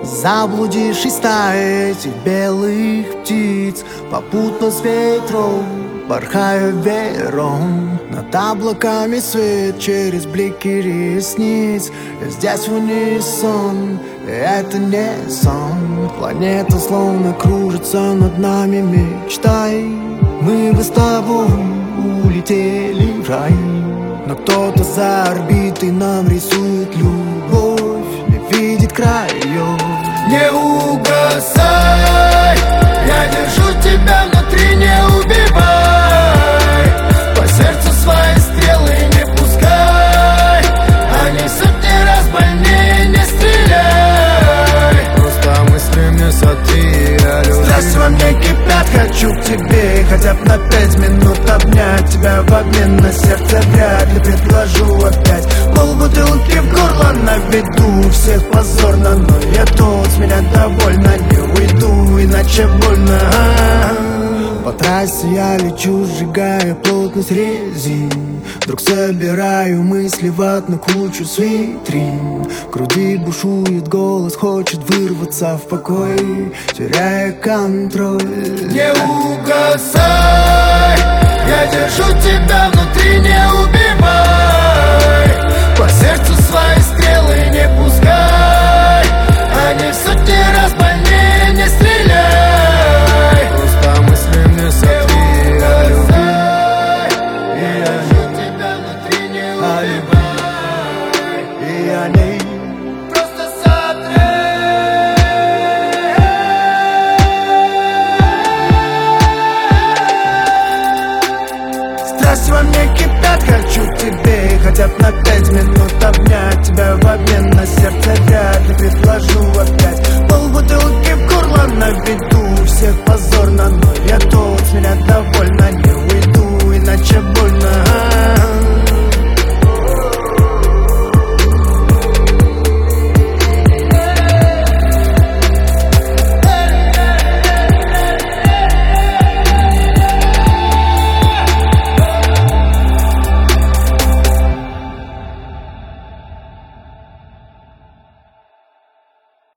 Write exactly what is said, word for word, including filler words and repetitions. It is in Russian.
Заблудившись стаи этих белых птиц, попутно с ветром порхаю веером. Над облаками свет через блики ресниц. Я здесь в унисон, и это не сон. Планета словно кружится над нами мечтой. Мы бы с тобой улетели в рай, но кто-то за орбитой нам рисует любовь, не видит краев. Не угасай, я держу тебя внутри, не убивай. По сердцу свои стрелы не пускай, они сотни раз больнее, не стреляй. Просто мыслями сотри, я люблю. Страсти во мне кипят, хочу к тебе хотя бы на пять минут обнять тебя в обмен на сердце вряд ли предложу опять. Полбутылки в горло на виду, всех позорно, но я тут, с меня довольно, не уйду, иначе больно. По трассе я лечу, сжигая плотность резин. Вдруг собираю мысли в одну кучу с витрин. В груди бушует голос, хочет вырваться в покой, теряя контроль. Не угасай, я держу тебя внутри, не убивай.